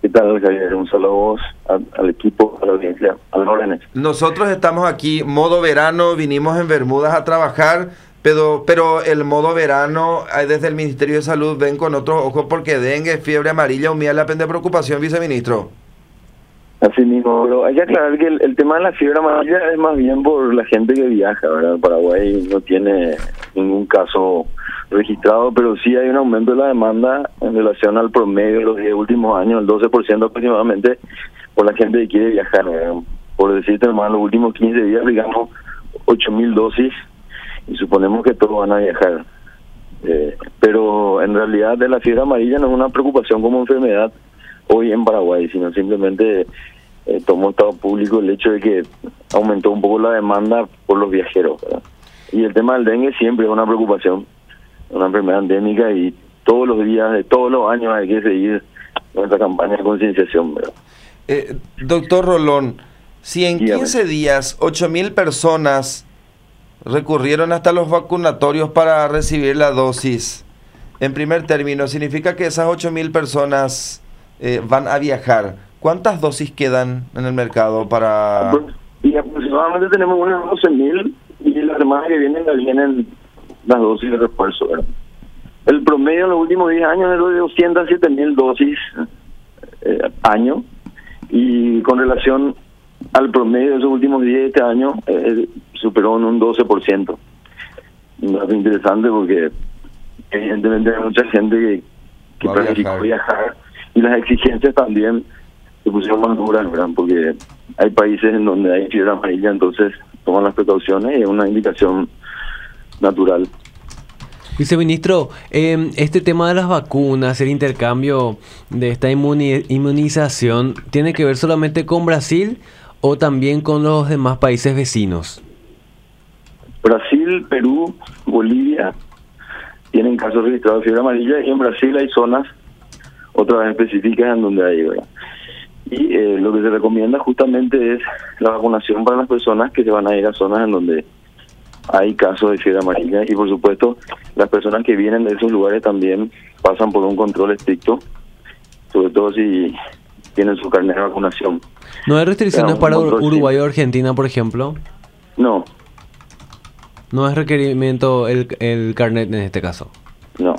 ¿Qué tal, Javier? Un saludo a vos, al equipo, a la audiencia, a las órdenes. Nosotros estamos aquí, modo verano, vinimos en Bermudas a trabajar, pero el modo verano, desde el Ministerio de Salud ven con otros ojos porque dengue, fiebre amarilla, humedad, la de preocupación, viceministro. Así mismo, pero hay que aclarar que el tema de la fiebre amarilla es más bien por la gente que viaja, ¿verdad? Paraguay no tiene ningún caso registrado, pero sí hay un aumento de la demanda en relación al promedio de los 10 últimos años, el 12% aproximadamente, por la gente que quiere viajar, ¿verdad? Por decirte, hermano, los últimos 15 días, digamos, 8.000 dosis, y suponemos que todos van a viajar. Pero en realidad de la fiebre amarilla no es una preocupación como enfermedad hoy en Paraguay, sino simplemente tomó estado público el hecho de que aumentó un poco la demanda por los viajeros, ¿verdad? Y el tema del dengue siempre es una preocupación, una enfermedad endémica, y todos los días, de todos los años hay que seguir nuestra campaña de concienciación, ¿verdad? Doctor Rolón, si en 15 días 8.000 personas recurrieron hasta los vacunatorios para recibir la dosis, en primer término, significa que esas 8.000 personas van a viajar. ¿Cuántas dosis quedan en el mercado para...? Y aproximadamente tenemos unas 12.000, y la semana que viene vienen las dosis de refuerzo, ¿verdad? El promedio en los últimos 10 años es de 207.000 dosis año, y con relación al promedio de esos últimos 10 de este año superó en un 12%. Un dato interesante porque evidentemente hay mucha gente que planificó viajar, y las exigencias también se pusieron más duras, ¿verdad? Porque hay países en donde hay fiebre amarilla, entonces toman las precauciones y es una indicación natural. Viceministro, este tema de las vacunas, el intercambio de esta inmunización, ¿tiene que ver solamente con Brasil o también con los demás países vecinos? Brasil, Perú, Bolivia tienen casos registrados de fiebre amarilla, y en Brasil hay zonas otras específicas en donde hay, ¿verdad? Y lo que se recomienda justamente es la vacunación para las personas que se van a ir a zonas en donde hay casos de fiebre amarilla, y por supuesto las personas que vienen de esos lugares también pasan por un control estricto, sobre todo si tienen su carnet de vacunación. ¿No hay restricciones para Uruguay o Argentina, por ejemplo? No. ¿No es requerimiento el carnet en este caso? No.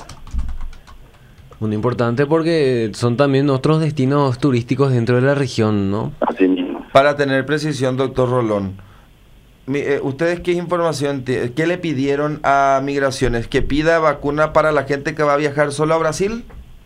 Muy importante porque son también otros destinos turísticos dentro de la región, ¿no? Así mismo. Para tener precisión, doctor Rolón, ¿ustedes qué información, qué le pidieron a Migraciones? ¿Que pida vacuna para la gente que va a viajar solo a Brasil?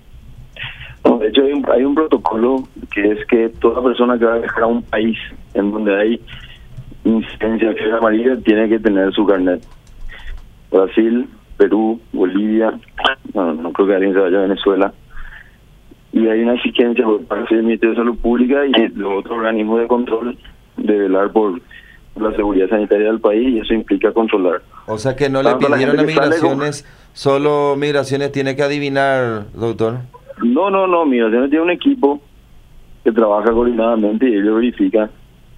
No, de hecho hay un protocolo que es que toda persona que va a viajar a un país en donde hay incidencia de fiebre amarilla tiene que tener su carnet. Brasil, Perú, Bolivia, no creo que alguien se vaya a Venezuela. Y hay una exigencia por parte del Ministerio de Salud Pública y los otros organismos de control de velar por la seguridad sanitaria del país, y eso implica controlar. O sea que no le pidieron a Migraciones, solo Migraciones tiene que adivinar, doctor. No, Migraciones tiene un equipo que trabaja coordinadamente y ellos verifican.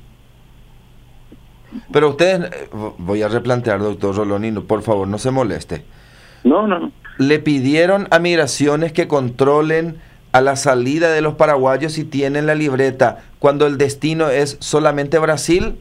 Pero ustedes, voy a replantear, doctor Rolón, y por favor no se moleste. No. ¿Le pidieron a Migraciones que controlen a la salida de los paraguayos si tienen la libreta cuando el destino es solamente Brasil?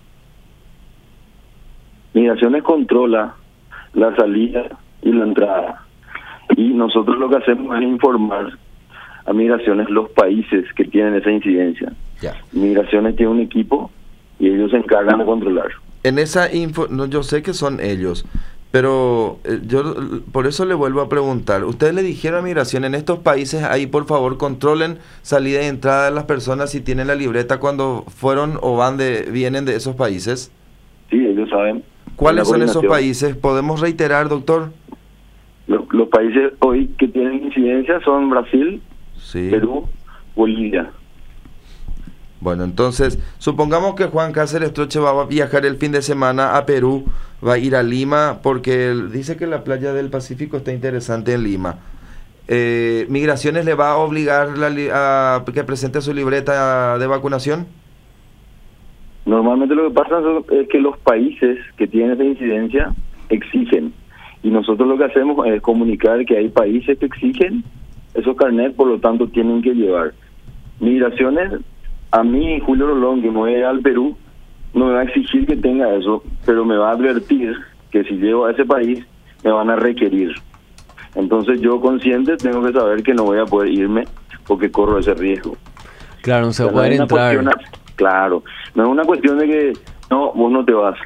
Migraciones controla la salida y la entrada, y nosotros lo que hacemos es informar a Migraciones los países que tienen esa incidencia. Ya. Migraciones tiene un equipo y ellos se encargan de controlar. En esa yo sé que son ellos, pero yo por eso le vuelvo a preguntar. ¿Ustedes le dijeron a Migración en estos países ahí, por favor, controlen salida y entrada de las personas si tienen la libreta cuando fueron o vienen de esos países? Sí, ellos saben. ¿Cuáles son esos países? ¿Podemos reiterar, doctor? Los países hoy que tienen incidencia son Brasil, sí, Perú, Bolivia. Bueno, entonces, supongamos que Juan Cáceres Troche va a viajar el fin de semana a Perú, va a ir a Lima, porque dice que la playa del Pacífico está interesante en Lima. ¿Migraciones le va a obligar a que presente su libreta de vacunación? Normalmente lo que pasa es que los países que tienen esa incidencia exigen, y nosotros lo que hacemos es comunicar que hay países que exigen esos carnets, por lo tanto tienen que llevar. Migraciones, a mí, Julio Rolón, que me voy a ir al Perú, no me va a exigir que tenga eso, pero me va a advertir que si llego a ese país, me van a requerir. Entonces yo consciente tengo que saber que no voy a poder irme porque corro ese riesgo. Claro, no se va a poder entrar. Claro, no es una cuestión de que no, vos no te vas.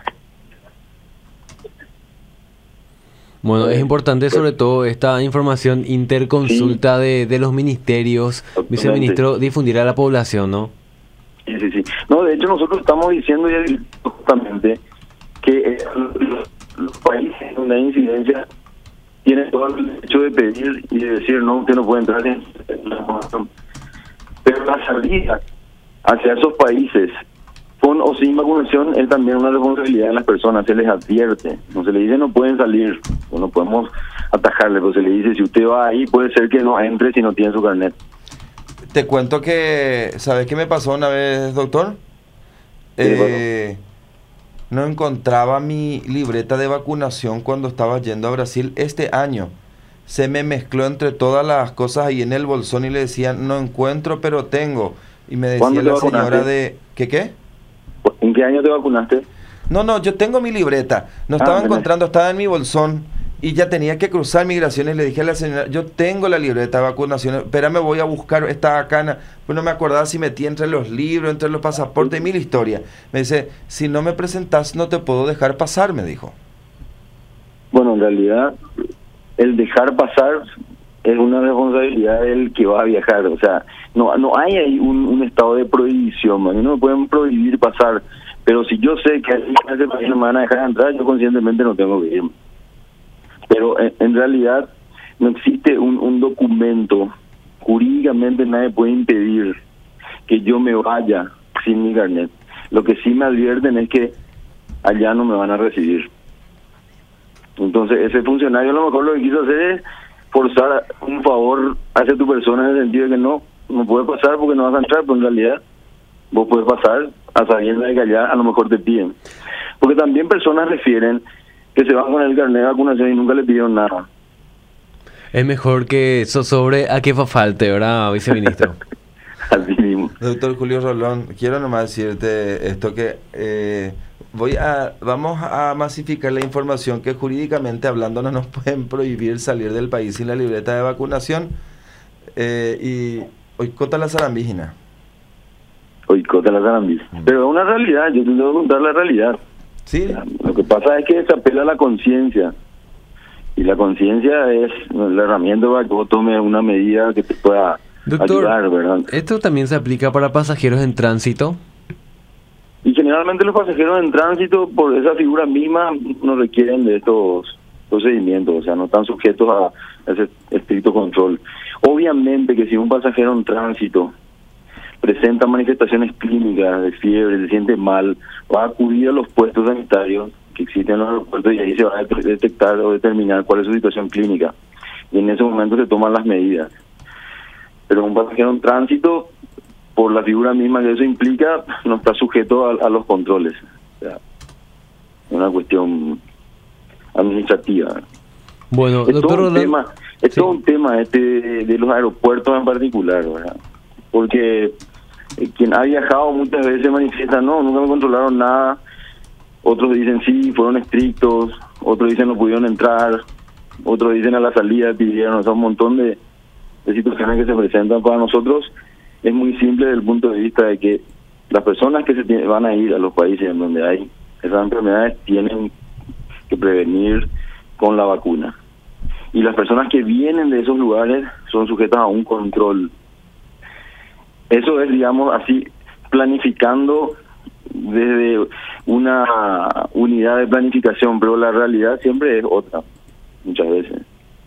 Bueno, es importante sobre todo esta información interconsulta de los ministerios, viceministro, difundir a la población, ¿no? Sí. No, de hecho nosotros estamos diciendo ya justamente que los países donde hay incidencia tienen todo el derecho de pedir y de decir no, usted no puede entrar en la información. Pero la salida hacia esos países con o sin vacunación es también una responsabilidad de las personas, se les advierte, no se les dice no pueden salir, no podemos atajarle, pero se les dice si usted va ahí puede ser que no entre si no tiene su carnet. Te cuento que, ¿sabes qué me pasó una vez, doctor? No encontraba mi libreta de vacunación cuando estaba yendo a Brasil este año. Se me mezcló entre todas las cosas ahí en el bolsón y le decían, no encuentro, pero tengo. Y me decía la señora de... ¿Qué? ¿En qué año te vacunaste? No, yo tengo mi libreta. No estaba encontrando, estaba en mi bolsón. Y ya tenía que cruzar migraciones. Le dije a la señora, yo tengo la libreta de vacunación. Espérame, voy a buscar esta bacana. Pues no me acordaba si metí entre los libros, entre los pasaportes, mil historias. Me dice, si no me presentas, no te puedo dejar pasar, me dijo. Bueno, en realidad, el dejar pasar es una responsabilidad del que va a viajar. O sea, no hay ahí un estado de prohibición. A mí no me pueden prohibir pasar. Pero si yo sé que en ese país no me van a dejar entrar, yo conscientemente no tengo que irme. Pero en realidad no existe un documento, jurídicamente nadie puede impedir que yo me vaya sin mi carnet. Lo que sí me advierten es que allá no me van a recibir. Entonces ese funcionario a lo mejor lo que quiso hacer es forzar un favor hacia tu persona en el sentido de que no puedes pasar porque no vas a entrar, pero en realidad vos puedes pasar a sabiendo de que allá a lo mejor te piden. Porque también personas refieren que se van con el carnet de vacunación y nunca le pidieron nada. Es mejor que eso sobre a que falte, ¿verdad, viceministro? Así mismo. Doctor Julio Rolón, quiero nomás decirte esto que vamos a masificar la información que jurídicamente hablando no nos pueden prohibir salir del país sin la libreta de vacunación y oicota la zarambígina. Oicota la zarambígina. Pero es una realidad, yo te tengo que contar la realidad. Sí. Lo que pasa es que se apela a la conciencia y la conciencia es la herramienta para que vos tomes una medida que te pueda ayudar, ¿verdad? ¿Esto también se aplica para pasajeros en tránsito? Y generalmente los pasajeros en tránsito por esa figura misma no requieren de estos procedimientos, o sea, no están sujetos a ese estricto control. Obviamente que si un pasajero en tránsito presenta manifestaciones clínicas de fiebre, se siente mal, va a acudir a los puestos sanitarios que existen en los aeropuertos y ahí se va a detectar o determinar cuál es su situación clínica. Y en ese momento se toman las medidas. Pero un pasajero en tránsito, por la figura misma que eso implica, no está sujeto a los controles. O sea, es una cuestión administrativa. Bueno, es doctor Rolón, es todo un tema de los aeropuertos en particular, ¿verdad? Porque quien ha viajado muchas veces manifiesta, no, nunca me controlaron nada. Otros dicen sí, fueron estrictos. Otros dicen no pudieron entrar. Otros dicen a la salida pidieron. O sea, un montón de situaciones que se presentan para nosotros. Es muy simple desde el punto de vista de que las personas que van a ir a los países en donde hay esas enfermedades tienen que prevenir con la vacuna. Y las personas que vienen de esos lugares son sujetas a un control. Eso es, digamos, así, planificando desde una unidad de planificación, pero la realidad siempre es otra, muchas veces.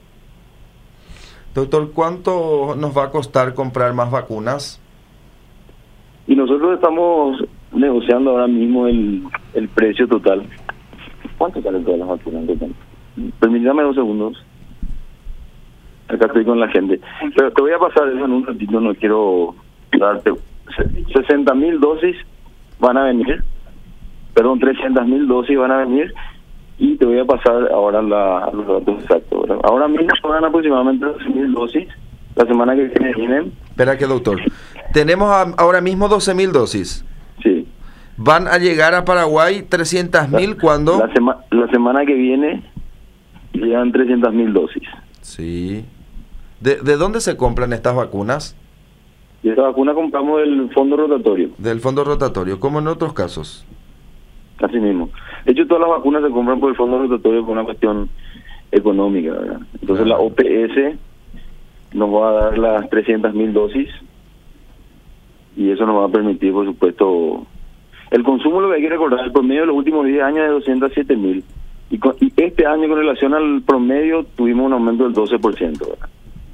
Doctor, ¿cuánto nos va a costar comprar más vacunas? Y nosotros estamos negociando ahora mismo el precio total. ¿Cuánto salen todas las vacunas? Permítame 2 segundos. Acá estoy con la gente. Pero te voy a pasar eso en un ratito, no quiero darte. 60.000 dosis van a venir. Perdón, 300.000 dosis van a venir. Y te voy a pasar ahora los datos exactos, ¿verdad? Ahora mismo van aproximadamente 12.000 dosis. La semana que viene. Espera que, doctor. Tenemos ahora mismo 12.000 dosis. Sí. Van a llegar a Paraguay 300.000 cuando... La semana que viene llegan 300.000 dosis. Sí. ¿De dónde se compran estas vacunas? Y esta vacuna compramos del fondo rotatorio. Del fondo rotatorio, como en otros casos. Así mismo. De hecho, todas las vacunas se compran por el fondo rotatorio por una cuestión económica, ¿verdad? Entonces la OPS nos va a dar las 300.000 dosis y eso nos va a permitir, por supuesto, el consumo. Lo que hay que recordar, el promedio de los últimos 10 años es de 207.000 y este año, con relación al promedio, tuvimos un aumento del 12%, ¿verdad?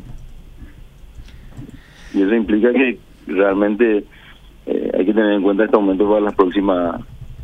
Y eso implica que realmente hay que tener en cuenta este aumento para las próximas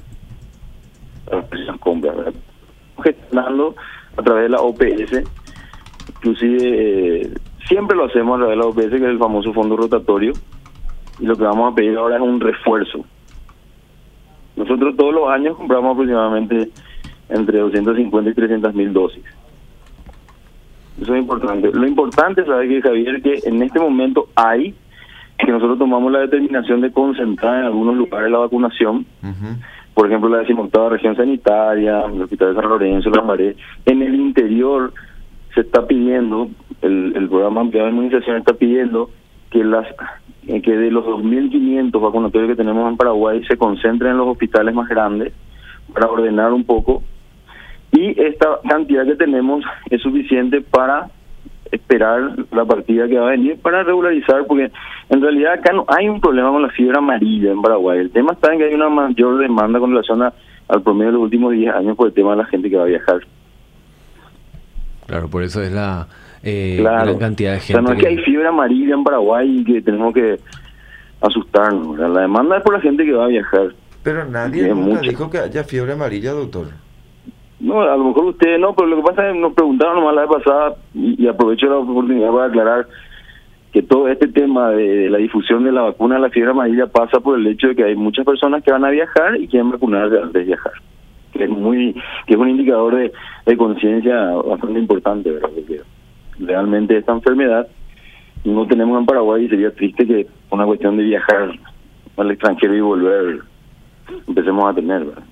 compras, ¿verdad? Gestionando a través de la OPS, inclusive siempre lo hacemos a través de la OPS, que es el famoso fondo rotatorio, y lo que vamos a pedir ahora es un refuerzo. Nosotros todos los años compramos aproximadamente entre 250 y 300.000 dosis. Eso es importante. Lo importante, ¿sabe qué, Javier? Que en este momento que nosotros tomamos la determinación de concentrar en algunos lugares la vacunación. Por ejemplo, la 18ª región sanitaria, el Hospital de San Lorenzo, La Maré. En el interior se está pidiendo, el programa ampliado de inmunización está pidiendo que de los 2.500 vacunatorios que tenemos en Paraguay se concentren en los hospitales más grandes para ordenar un poco. Y esta cantidad que tenemos es suficiente para esperar la partida que va a venir para regularizar, porque en realidad acá no hay un problema con la fiebre amarilla en Paraguay. El tema está en que hay una mayor demanda con relación al promedio de los últimos 10 años por el tema de la gente que va a viajar. Claro, por eso es la claro, gran cantidad de gente. O sea, no es que hay fiebre amarilla en Paraguay y que tenemos que asustarnos. La demanda es por la gente que va a viajar. Pero nadie nunca dijo que haya fiebre amarilla, doctor. No, a lo mejor ustedes no, pero lo que pasa es que nos preguntaron nomás la vez pasada y aprovecho la oportunidad para aclarar que todo este tema de la difusión de la vacuna de la fiebre amarilla pasa por el hecho de que hay muchas personas que van a viajar y quieren vacunarse antes de viajar, que es un indicador de conciencia bastante importante, ¿verdad? Porque realmente esta enfermedad no tenemos en Paraguay y sería triste que una cuestión de viajar al extranjero y volver empecemos a tener, ¿verdad?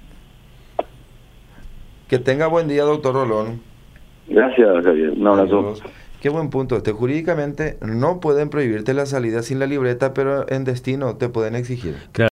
Que tenga buen día, doctor Rolón. Gracias, Javier. Un abrazo. Adiós. Qué buen punto. Jurídicamente no pueden prohibirte la salida sin la libreta, pero en destino te pueden exigir. Claro.